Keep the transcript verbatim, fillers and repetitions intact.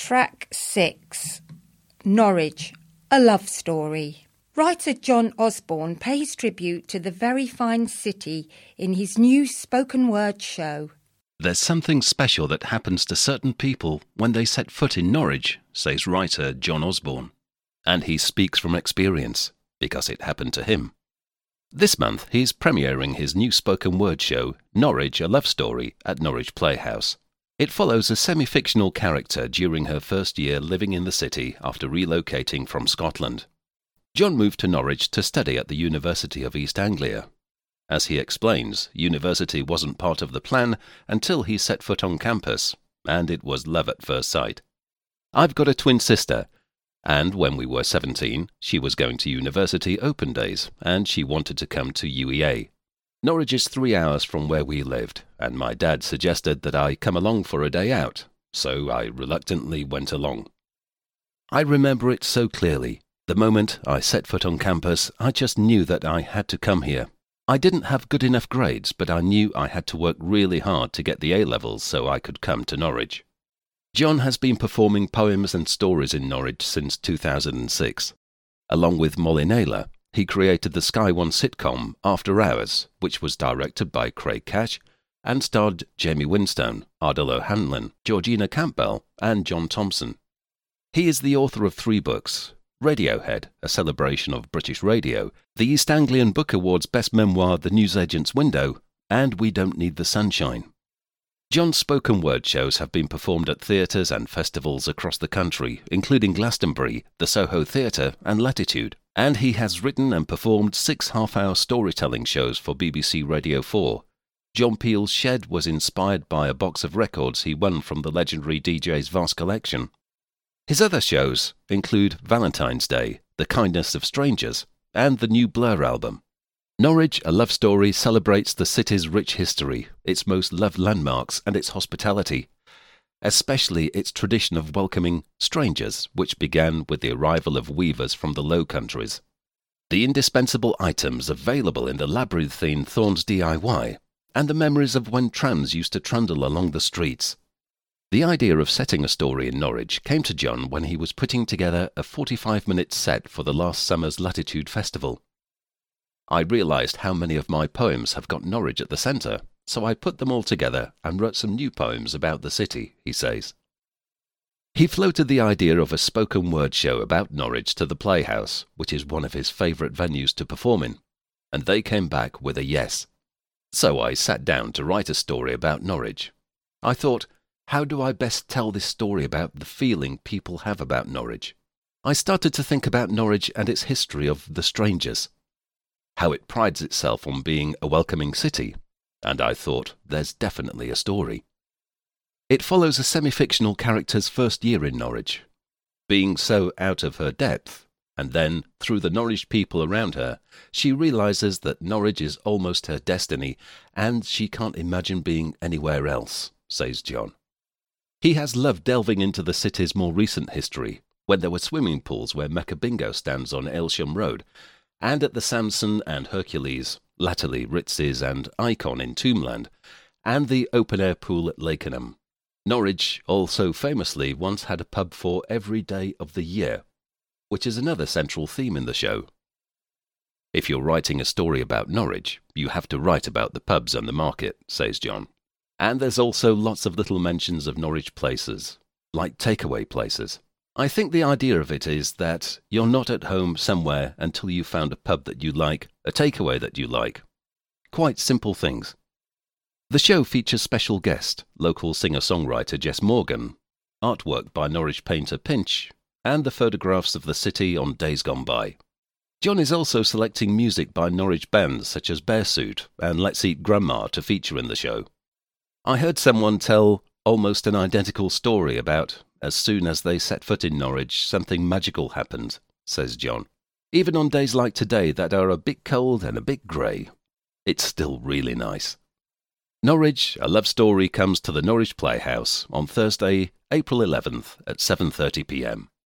Track six. Norwich, a love story. Writer John Osborne pays tribute to the very fine city in his new spoken word show. There's something special that happens to certain people when they set foot in Norwich, says writer John Osborne. And he speaks from experience, because it happened to him. This month he's premiering his new spoken word show, Norwich, a Love Story, at Norwich Playhouse. It follows a semi-fictional character during her first year living in the city after relocating from Scotland. John moved to Norwich to study at the University of East Anglia. As he explains, university wasn't part of the plan until he set foot on campus, and it was love at first sight. I've got a twin sister, and when we were seventeen, she was going to university open days, and she wanted to come to U E A. Norwich is three hours from where we lived, and my dad suggested that I come along for a day out, so I reluctantly went along. I remember it so clearly. The moment I set foot on campus, I just knew that I had to come here. I didn't have good enough grades, but I knew I had to work really hard to get the A-levels so I could come to Norwich. John has been performing poems and stories in Norwich since two thousand six. Along with Molly Naylor, he created the Sky One sitcom After Hours, which was directed by Craig Cash and starred Jamie Winstone, Ardal O'Hanlon, Georgina Campbell, and John Thompson. He is the author of three books: Radiohead, a celebration of British radio, the East Anglian Book Awards best memoir The Newsagent's Window, and We Don't Need the Sunshine. John's spoken word shows have been performed at theatres and festivals across the country, including Glastonbury, the Soho Theatre, and Latitude. And he has written and performed six half-hour storytelling shows for B B C Radio four. John Peel's Shed was inspired by a box of records he won from the legendary D J's vast collection. His other shows include Valentine's Day, The Kindness of Strangers, and the new Blur album. Norwich, a Love Story celebrates the city's rich history, its most loved landmarks, and its hospitality, especially its tradition of welcoming strangers, which began with the arrival of weavers from the Low Countries. The indispensable items available in the labyrinthine Thorns D I Y, and the memories of when trams used to trundle along the streets. The idea of setting a story in Norwich came to John when he was putting together a forty-five minute set for the last summer's Latitude Festival. I realised how many of my poems have got Norwich at the centre, so I put them all together and wrote some new poems about the city, he says. He floated the idea of a spoken word show about Norwich to the Playhouse, which is one of his favourite venues to perform in, and they came back with a yes. So I sat down to write a story about Norwich. I thought, how do I best tell this story about the feeling people have about Norwich? I started to think about Norwich and its history of the strangers, how it prides itself on being a welcoming city, and I thought, there's definitely a story. It follows a semi-fictional character's first year in Norwich, being so out of her depth, and then, through the Norwich people around her, she realises that Norwich is almost her destiny, and she can't imagine being anywhere else, says John. He has loved delving into the city's more recent history, when there were swimming pools where Mecca Bingo stands on Aylsham Road, and at the Samson and Hercules, latterly Ritz's and Icon in Tombland, and the open-air pool at Lakenham. Norwich also famously once had a pub for every day of the year, which is another central theme in the show. If you're writing a story about Norwich, you have to write about the pubs and the market, says John. And there's also lots of little mentions of Norwich places, like takeaway places. I think the idea of it is that you're not at home somewhere until you've found a pub that you like, a takeaway that you like. Quite simple things. The show features special guest, local singer-songwriter Jess Morgan, artwork by Norwich painter Pinch, and the photographs of the city on days gone by. John is also selecting music by Norwich bands such as Bearsuit and Let's Eat Grandma to feature in the show. I heard someone tell almost an identical story about as soon as they set foot in Norwich, something magical happened, says John. Even on days like today that are a bit cold and a bit grey, it's still really nice. Norwich, a Love Story comes to the Norwich Playhouse on Thursday, April eleventh at seven thirty p m.